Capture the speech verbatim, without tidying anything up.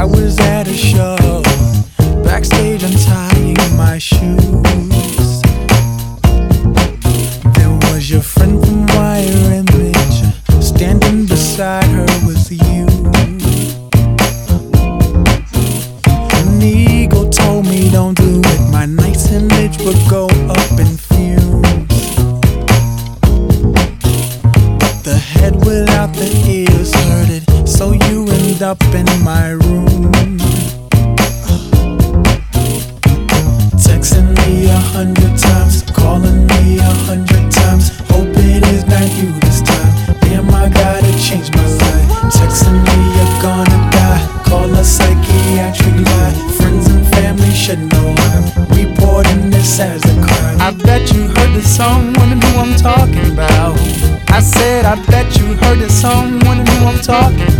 I was at a show, backstage untying my shoes. There was your friend from Wire Image, standing beside her was you. An ego told me don't do it, my nice image would go up in fumes. But the head without the ears heard it, so you end up in my room. Texting me a hundred times, calling me a hundred times. Hope it is not you this time. Damn, I gotta change my life. Texting me you're gonna die, call a psychiatric lie. Friends and family should know I'm reporting this as a crime. I bet you heard the song, wondering who I'm talking about. I said I bet you heard the song, wondering who I'm talking about.